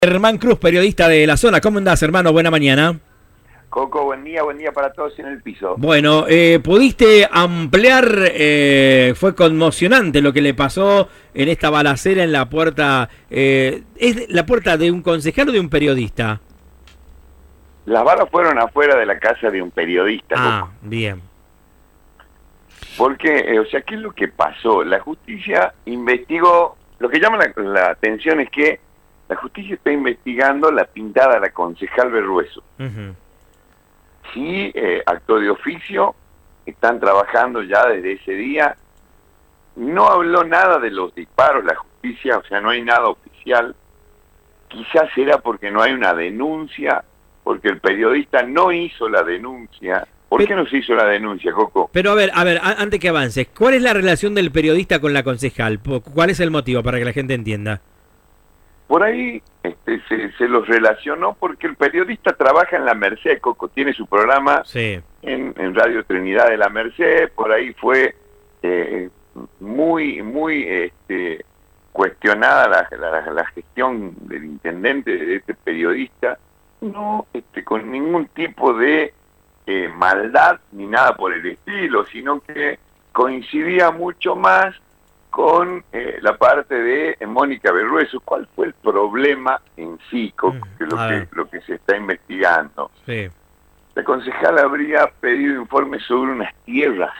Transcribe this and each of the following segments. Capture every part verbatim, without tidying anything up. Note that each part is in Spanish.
Germán Cruz, periodista de La Zona. ¿Cómo andás, hermano? Buena mañana. Coco, buen día, buen día para todos en el piso. Bueno, eh, ¿pudiste ampliar? Eh, fue conmocionante lo que le pasó en esta balacera en la puerta. Eh, ¿Es la puerta de un concejal o de un periodista? Las balas fueron afuera de la casa de un periodista, Ah, Coco. bien. Porque, eh, o sea, ¿qué es lo que pasó? La justicia investigó, lo que llama la, la atención es que la justicia está investigando la pintada de la concejal Berrueso. Uh-huh. Sí, eh, actuó de oficio, están trabajando ya desde ese día. No habló nada de los disparos la justicia, o sea, no hay nada oficial. Quizás era porque no hay una denuncia, porque el periodista no hizo la denuncia. ¿Por pero, qué no se hizo la denuncia, Coco? Pero a ver, a ver, a, antes que avances, ¿cuál es la relación del periodista con la concejal? ¿Cuál es el motivo para que la gente entienda? Por ahí este, se, se los relacionó porque el periodista trabaja en la Merced, Coco, tiene su programa sí. en, en Radio Trinidad de la Merced. Por ahí fue eh, muy, muy este, cuestionada la, la, la gestión del intendente de este periodista, no este, con ningún tipo de eh, maldad ni nada por el estilo, sino que coincidía mucho más con eh, la parte de eh, Mónica Berrueso. ¿Cuál fue el problema en sí, Coco, que lo, que, lo que se está investigando? Sí. La concejal habría pedido informes sobre unas tierras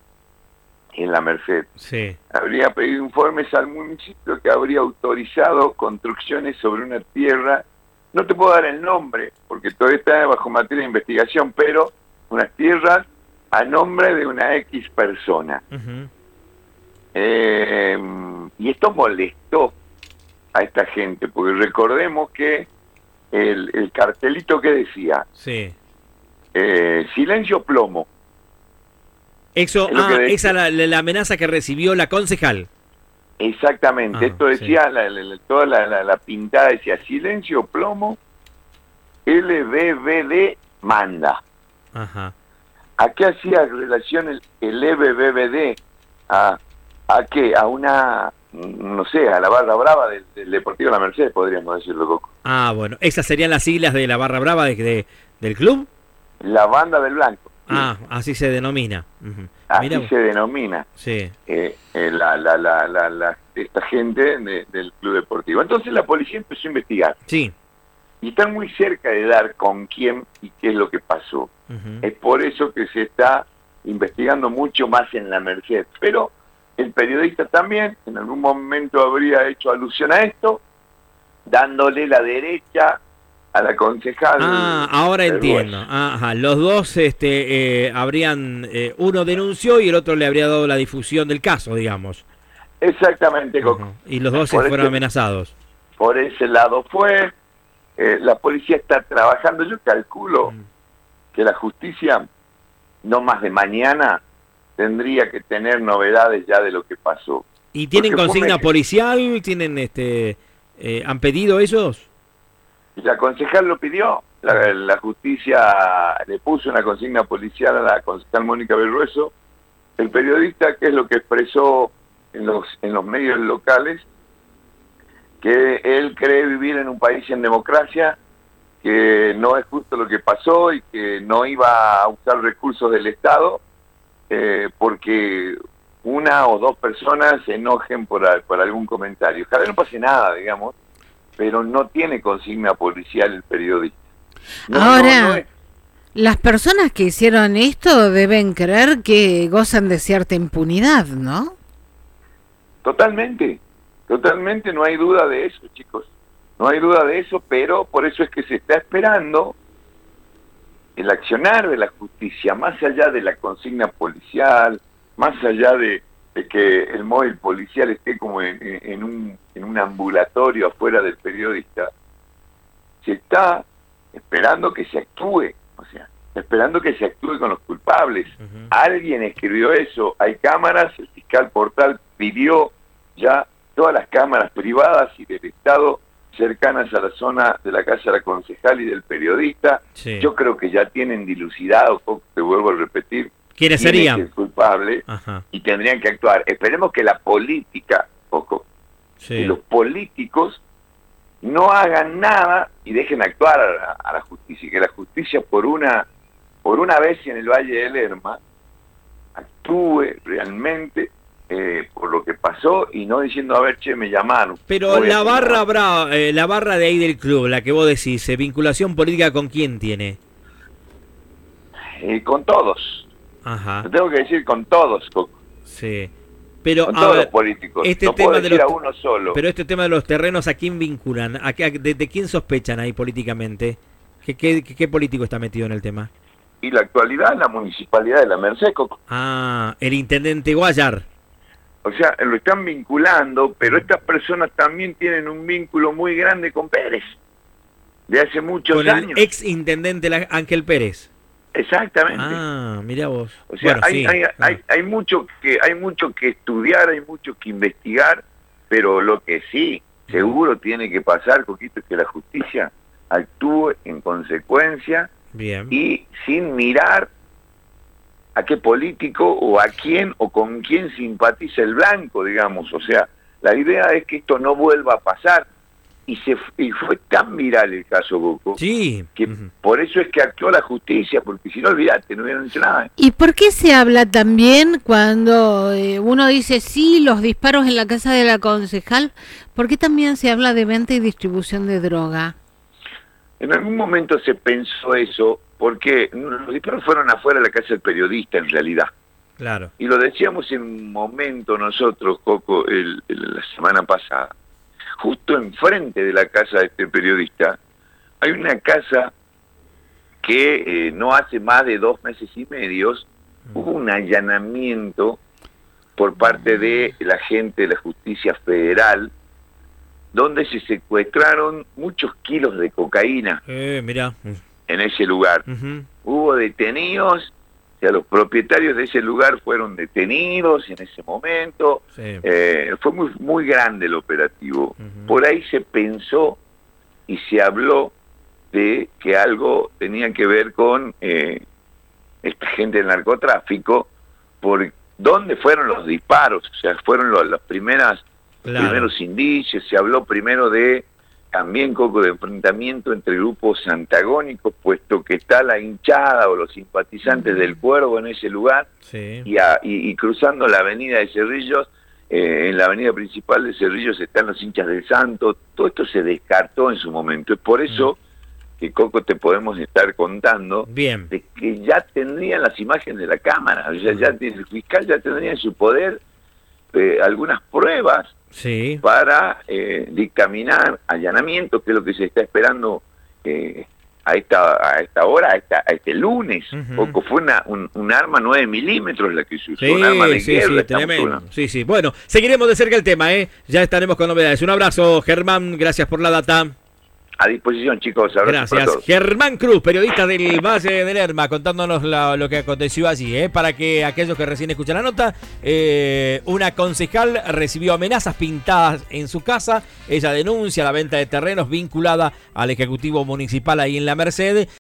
en la Merced. Sí. Habría pedido informes al municipio que habría autorizado construcciones sobre una tierra. No te puedo dar el nombre, porque todavía está bajo materia de investigación, pero unas tierras a nombre de una X persona. Uh-huh. Eh, y esto molestó a esta gente, porque recordemos que el, el cartelito que decía, sí. eh, silencio plomo. Eso, Es lo ah, que decía. esa es la, la amenaza que recibió la concejal. Exactamente, Ah, esto decía, sí. la, la, toda la, la, la pintada decía, silencio plomo, L B B D manda. Ajá. ¿A qué hacía relación el, el L B B D? A, ¿A qué? A una, no sé, a la barra brava del, del Deportivo La Merced, podríamos decirlo, Coco. Ah, bueno, esas serían las siglas de la barra brava de, de, del club. La banda del blanco. Sí. Ah, así se denomina. Uh-huh. Así Mirá. se denomina. Sí. Eh, eh, la, la, la, la, la, esta gente de, del club deportivo. Entonces la policía empezó a investigar. Sí. Y están muy cerca de dar con quién y qué es lo que pasó. Uh-huh. Es por eso que se está investigando mucho más en la Merced. Pero el periodista también en algún momento habría hecho alusión a esto, dándole la derecha a la concejal. Ah, ahora entiendo. Ajá. Los dos este, eh, habrían, eh, uno denunció y el otro le habría dado la difusión del caso, digamos. Exactamente, Coco. Uh-huh. Y los dos se por fueron ese, amenazados. Por ese lado fue. Eh, la policía está trabajando. Yo calculo uh-huh. que la justicia, no más de mañana, tendría que tener novedades ya de lo que pasó. ¿Y tienen Porque consigna me... policial? ¿Tienen este eh, han pedido ellos? La concejal lo pidió, la, la justicia le puso una consigna policial a la concejal Mónica Berrueso. El periodista, ¿qué es lo que expresó en los, en los medios locales? Que él cree vivir en un país en democracia, que no es justo lo que pasó y que no iba a usar recursos del Estado eh, porque una o dos personas se enojen por, por algún comentario. Ojalá no pase nada, digamos, pero no tiene consigna policial el periodista. No, Ahora, no, no es... las personas que hicieron esto deben creer que gozan de cierta impunidad, ¿no? Totalmente, totalmente, no hay duda de eso, chicos. No hay duda de eso, pero por eso es que se está esperando el accionar de la justicia, más allá de la consigna policial, más allá de, de que el móvil policial esté como en, en, un, en un ambulatorio afuera del periodista. Se está esperando que se actúe, o sea, esperando que se actúe con los culpables. Uh-huh. Alguien escribió eso, hay cámaras, el fiscal Portal pidió ya todas las cámaras privadas y del Estado cercanas a la zona de la casa de la concejal y del periodista. Sí. Yo creo que ya tienen dilucidado, te vuelvo a repetir, ¿quiénes serían? Es el culpable. Ajá. Y tendrían que actuar. Esperemos que la política, poco, sí. que los políticos no hagan nada y dejen actuar a la, a la justicia, que la justicia por una por una vez en el Valle del Lerma actúe realmente eh, por lo que pasó y no diciendo, a ver, che, me llamaron. Pero la barra brava, eh, la barra de ahí del club, la que vos decís, eh, vinculación política, ¿con quién tiene? Eh, con todos. Ajá. Lo tengo que decir con todos, Coco. Sí. Pero, con a todos ver, los políticos. Este no tema puedo de decir los, a uno solo. Pero este tema de los terrenos, ¿a quién vinculan? ¿A qué, de, de quién sospechan ahí políticamente? ¿Qué, qué, qué político está metido en el tema? Y la actualidad, la municipalidad de la Merced, Coco. Ah, el intendente Guayar. O sea, lo están vinculando, pero estas personas también tienen un vínculo muy grande con Pérez, de hace muchos con años. Con el ex intendente Ángel Pérez. Exactamente. Ah, mira vos. O sea, bueno, hay, sí, hay, claro. hay, hay mucho que hay mucho que estudiar, hay mucho que investigar, pero lo que sí seguro tiene que pasar, Coquito, es que la justicia actúe en consecuencia. Bien. Y sin mirar a qué político o a quién o con quién simpatiza el blanco, digamos. O sea, la idea es que esto no vuelva a pasar. Y se y fue tan viral el caso Coco, sí. que uh-huh. por eso es que actuó la justicia, porque si no, olvidate, no hubieran hecho nada. ¿Y por qué se habla también cuando eh, uno dice sí, los disparos en la casa de la concejal? ¿Por qué también se habla de venta y distribución de droga? En algún momento se pensó eso, porque los disparos fueron afuera de la casa del periodista, en realidad. Claro. Y lo decíamos en un momento nosotros, Coco, el, el, la semana pasada. Justo enfrente de la casa de este periodista, hay una casa que eh, no hace más de dos meses y medios, mm. hubo un allanamiento por parte de la gente de la Justicia Federal, donde se secuestraron muchos kilos de cocaína eh, mirá. en ese lugar. Uh-huh. Hubo detenidos, o sea, los propietarios de ese lugar fueron detenidos en ese momento. Sí. Eh, fue muy, muy grande el operativo. Uh-huh. Por ahí se pensó y se habló de que algo tenía que ver con eh, esta gente del narcotráfico, por dónde fueron los disparos, o sea, fueron los, las primeras Claro. primeros indicios. Se habló primero de también, Coco, de enfrentamiento entre grupos antagónicos, puesto que está la hinchada o los simpatizantes mm. del Cuervo en ese lugar, sí. y, a, y, y cruzando la avenida de Cerrillos, eh, en la avenida principal de Cerrillos están los hinchas del Santo. Todo esto se descartó en su momento. Es por eso mm. que, Coco, te podemos estar contando Bien. de que ya tendrían las imágenes de la cámara, o sea, mm. ya el fiscal ya tendría en su poder eh, algunas pruebas Sí. para eh, dictaminar allanamiento, que es lo que se está esperando eh, a esta a esta hora, a, esta, a este lunes. Uh-huh. Poco fue una, un, un arma nueve milímetros la que se usó, sí, un arma de sí, guerra. Sí, tremendo. sí, sí. Bueno, seguiremos de cerca el tema, ¿eh? Ya estaremos con novedades. Un abrazo, Germán, gracias por la data. A disposición, chicos. Gracias. Germán Cruz, periodista del Valle del Lerma, contándonos la, lo que aconteció allí. ¿eh? Para que aquellos que recién escuchan la nota, eh, una concejal recibió amenazas pintadas en su casa. Ella denuncia la venta de terrenos vinculada al Ejecutivo Municipal ahí en La Merced.